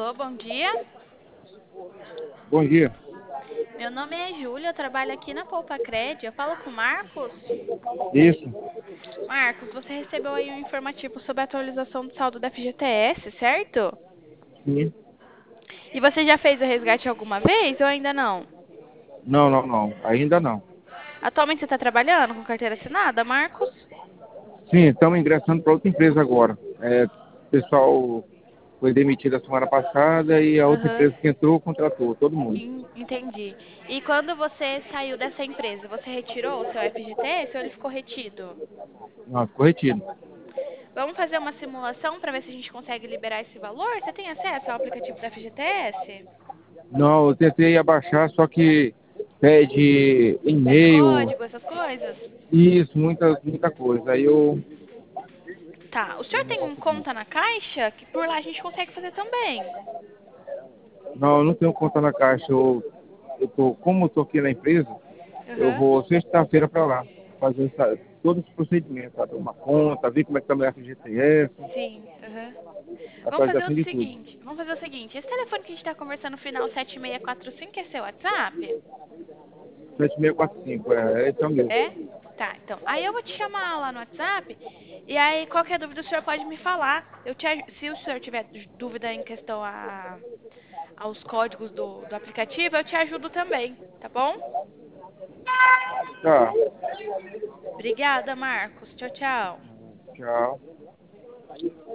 Alô, bom dia. Bom dia. Meu nome é Júlia, eu trabalho aqui na Poupa Cred. Eu falo com o Marcos. Isso. Marcos, você recebeu aí um informativo sobre a atualização do saldo da FGTS, certo? Sim. E você já fez o resgate alguma vez ou ainda não? Não, não, não. Ainda não. Atualmente você está trabalhando com carteira assinada, Marcos? Sim, estamos ingressando para outra empresa agora. O pessoal foi demitido a semana passada e a outra Aham, empresa que entrou contratou todo mundo. entendi. E quando você saiu dessa empresa, você retirou o seu FGTS ou ele ficou retido? Nossa, corretido. Vamos fazer uma simulação para ver se a gente consegue liberar esse valor? Você tem acesso ao aplicativo da FGTS? Não, eu tentei abaixar, só que pede Pede e-mail, código, essas coisas? isso, muita coisa. Aí Tá. O eu senhor não tem consegui. conta na Caixa? Que por lá a gente consegue fazer também. Não, eu não tenho conta na Caixa. Como eu tô aqui na empresa, eu Aham. vou sexta-feira para lá fazer todos os procedimentos, sabe? Uma conta, ver como é que está meu FGTS, Sim. Aham. Vamos fazer atualização o de tudo. seguinte. Vamos fazer o seguinte. Esse telefone que a gente tá conversando no final 7645 é seu WhatsApp? 7645, esse é o meu. É? Tá, então. Aí eu vou te chamar lá no WhatsApp. E aí, qualquer dúvida, o senhor pode me falar. Se o senhor tiver dúvida em questão aos códigos do aplicativo, eu te ajudo também, tá bom? Tá, Obrigada, Marcos. Tchau, tchau. tchau.